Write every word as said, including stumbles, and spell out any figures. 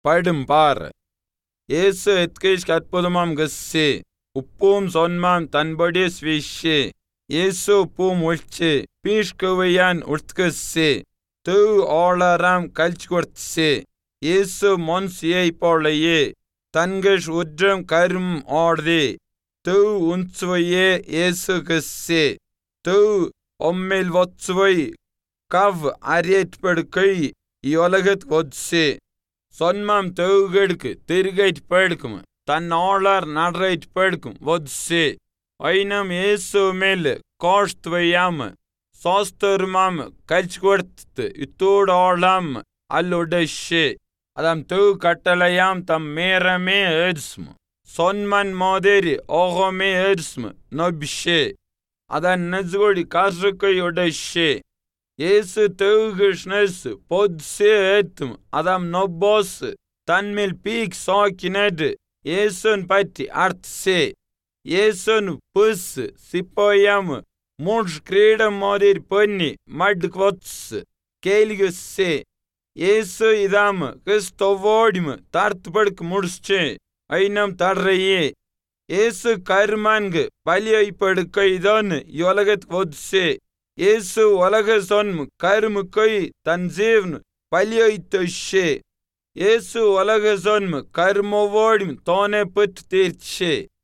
படும் பார். இயேசு எத்கைஸ் அற்புதமாம் கஸ்ஸே உப்பும் சொன்மாம் தன்படி ஸ்விஷே இயேசு உப்பும் உள்ச்சே பீஷ்கவையான் உட்கஸ்ஸே தூ ஆளராம் கல்ச்கொர்த்ஸே இயேசு மொன்சியை போலையே தன்கஷ் உற்றம் கரும் ஆர்தே தூ உன்சுவையே இயேசு கஸ்ஸே தூ ஒம்மில் வொத்சுவை கவ் அரியட் படுக்கை இயொலகத் வொத்ஸே சொன்மாம் தௌகடுக்கு திருகைட் படுக்கும் தன் ஆளர் நடரைட் படுக்கும் வொத்ஸே ஐனம் இயேசு மேல் காஷ்த்வையாம் சாஸ்தர்மாம் கல்ச்கொர்த்து இத்தோடு ஆளாம் அல்லுடஷே அதம் தூ கட்டளையாம் தம் மேரமே எர்ஸ்ம் சொன்மன் மோதேரி ஓகமே எர்ஸ்ம் நொபிஷே அதன் நெஸ்கொடி காசுக்கை உடஷே இயேசு தௌகிஷ்னஸ் பொத்ஸே ஏத்தும் அதம் நொப்போஸ் தன்மேல் பீக் சாக்கினது இயேசுன் பற்றி அர்த்ஸே இயேசுன் புஸ் சிப்போயம் மூன்று கிரீடம் மோதிர் பொன்னி மட்க்வொத்ஸ் கேலிகுஸ்ஸே இயேசு இதாம் கிறிஸ்தோவோடிம் தர்த்து படுக்கு முடிச்சே ஐனம் தர்றையே இயேசு கருமான்கு பலியை படுக்கை தான் யொலகத் வொத்ஸே இயேசு உலக சொன்ம் கருமுக்கை தன் ஜீவன் பலியை தொஷே இயேசு உலக சொன்ம் கருமோவோடிம் தோனே பற்று தீர்ச்சே